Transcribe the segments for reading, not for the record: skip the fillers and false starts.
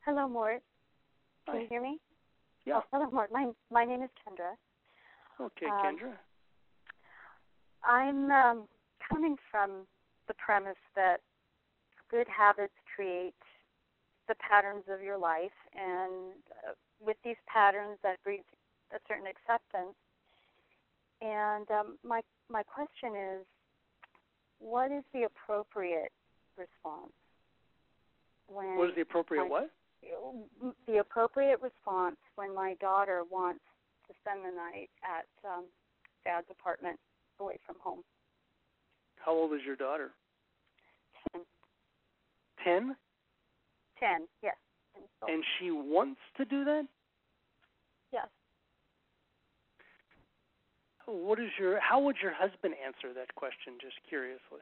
Hello, Mort. Can Hi. you hear me? Yeah. Oh, hello, Mort. My name is Kendra. Okay, Kendra. I'm coming from the premise that good habits create the patterns of your life, and with these patterns, that breeds a certain acceptance. And my question is, what is the appropriate response when What is the appropriate what? the appropriate response when my daughter wants to spend the night at Dad's apartment away from home? How old is your daughter? 10. 10? 10, yes. And she wants to do that? Yes. How would your husband answer that question, just curiously?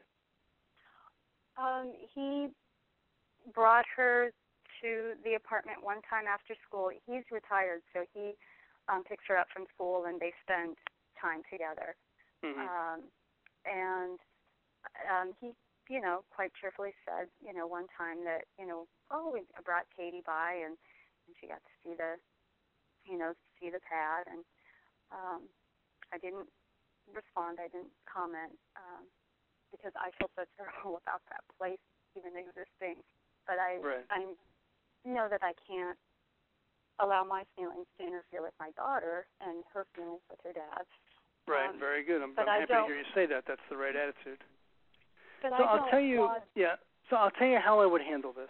He brought her to the apartment one time after school. He's retired, so he picks her up from school and they spend time together. Mm-hmm. And he, quite cheerfully said, one time that, we brought Katie by and she got to see the pad. And I didn't respond. I didn't comment because I feel so terrible about that place even existing. But I know that I can't allow my feelings to interfere with my daughter and her feelings with her dad. Right, very good. I'm happy to hear you say that. That's the right attitude. But so I'll tell you, So I'll tell you how I would handle this.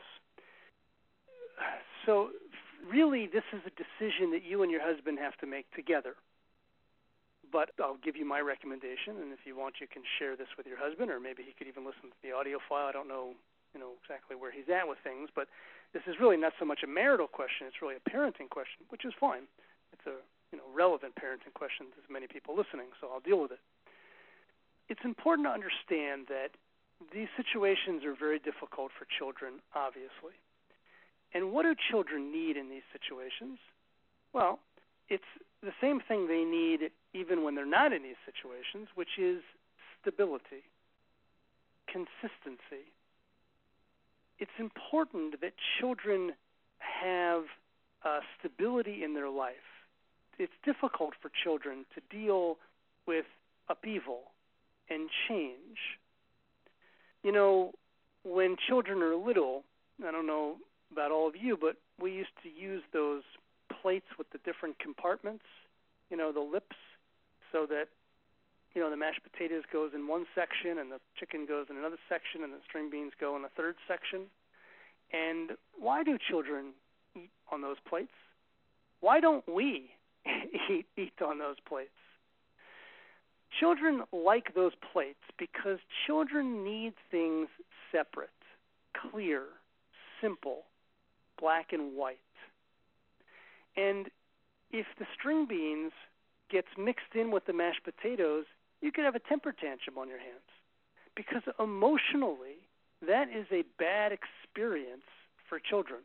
So really, this is a decision that you and your husband have to make together. But I'll give you my recommendation, and if you want, you can share this with your husband, or maybe he could even listen to the audio file. I don't know, exactly where he's at with things, but this is really not so much a marital question. It's really a parenting question, which is fine. It's a relevant parenting question to many people listening, so I'll deal with it. It's important to understand that these situations are very difficult for children, obviously. And what do children need in these situations? Well, it's the same thing they need even when they're not in these situations, which is stability, consistency. It's important that children have stability in their life. It's difficult for children to deal with upheaval and change. When children are little, I don't know about all of you, but we used to use those plates with the different compartments, the lips, so that, the mashed potatoes goes in one section and the chicken goes in another section and the string beans go in a third section. And why do children eat on those plates? Why don't we eat on those plates? Children like those plates because children need things separate, clear, simple, black and white. And if the string beans gets mixed in with the mashed potatoes, you could have a temper tantrum on your hands because emotionally that is a bad experience for children.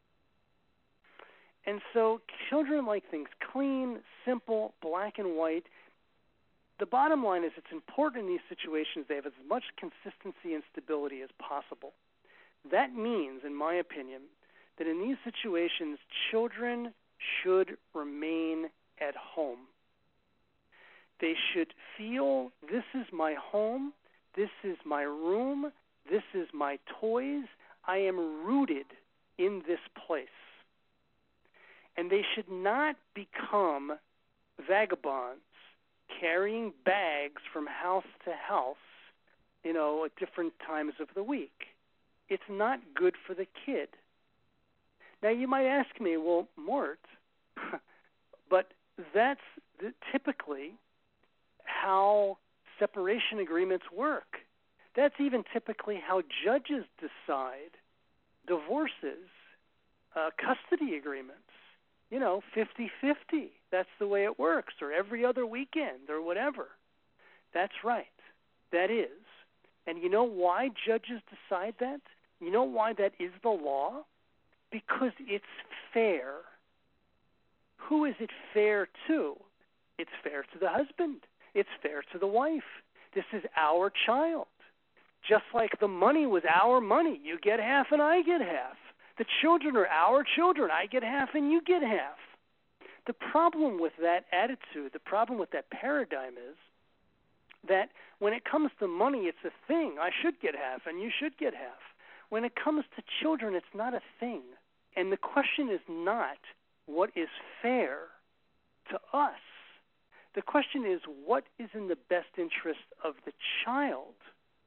And so children like things clean, simple, black and white. The bottom line is it's important in these situations they have as much consistency and stability as possible. That means, in my opinion, that in these situations, children should remain at home. They should feel, this is my home, this is my room, this is my toys, I am rooted in this place. And they should not become vagabonds, carrying bags from house to house, at different times of the week. It's not good for the kid. Now, you might ask me, well, Mort, but that's typically how separation agreements work. That's even typically how judges decide divorces, custody agreements. 50-50. That's the way it works, or every other weekend, or whatever. That's right. That is. And you know why judges decide that? You know why that is the law? Because it's fair. Who is it fair to? It's fair to the husband. It's fair to the wife. This is our child. Just like the money was our money. You get half and I get half. The children are our children. I get half and you get half. The problem with that attitude, the problem with that paradigm is that when it comes to money, it's a thing. I should get half and you should get half. When it comes to children, it's not a thing. And the question is not what is fair to us. The question is what is in the best interest of the child.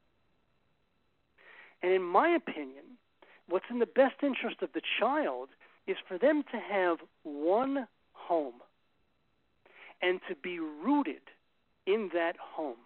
And in my opinion, what's in the best interest of the child is for them to have one home and to be rooted in that home.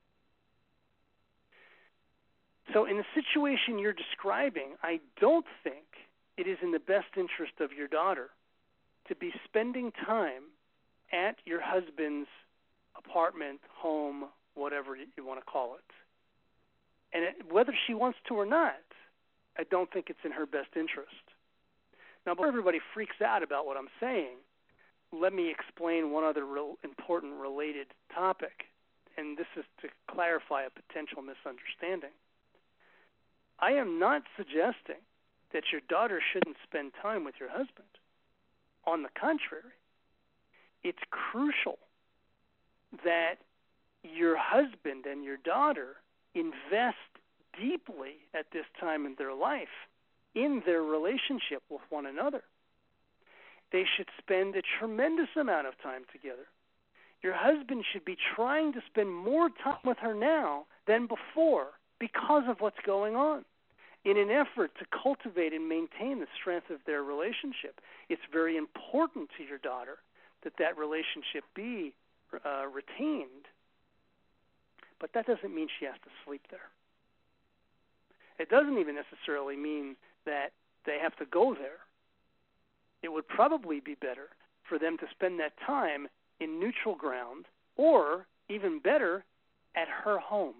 So in the situation you're describing, I don't think it is in the best interest of your daughter to be spending time at your husband's apartment, home, whatever you want to call it. And whether she wants to or not, I don't think it's in her best interest. Now, before everybody freaks out about what I'm saying, let me explain one other important related topic, and this is to clarify a potential misunderstanding. I am not suggesting that your daughter shouldn't spend time with your husband. On the contrary, it's crucial that your husband and your daughter invest deeply at this time in their life in their relationship with one another. They should spend a tremendous amount of time together. Your husband should be trying to spend more time with her now than before because of what's going on, in an effort to cultivate and maintain the strength of their relationship. It's very important to your daughter that that relationship be retained, but that doesn't mean she has to sleep there. It doesn't even necessarily mean that they have to go there. It would probably be better for them to spend that time in neutral ground, or even better, at her home.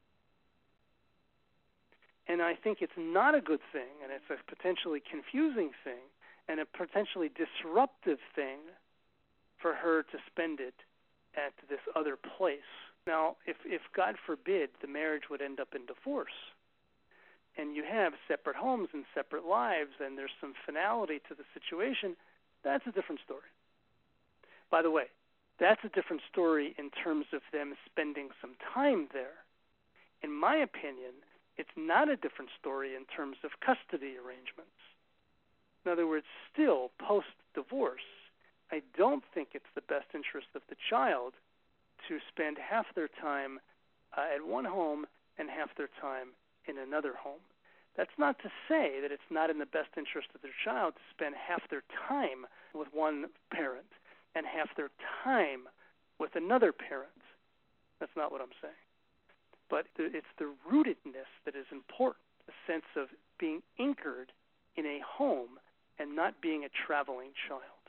And I think it's not a good thing, and it's a potentially confusing thing, and a potentially disruptive thing for her to spend it at this other place. Now, if God forbid, the marriage would end up in divorce, and you have separate homes and separate lives, and there's some finality to the situation, that's a different story. By the way, that's a different story in terms of them spending some time there. In my opinion, it's not a different story in terms of custody arrangements. In other words, still, post-divorce, I don't think it's the best interest of the child to spend half their time at one home and half their time in another home. That's not to say that it's not in the best interest of their child to spend half their time with one parent and half their time with another parent. That's not what I'm saying. But it's the rootedness that is important, the sense of being anchored in a home and not being a traveling child.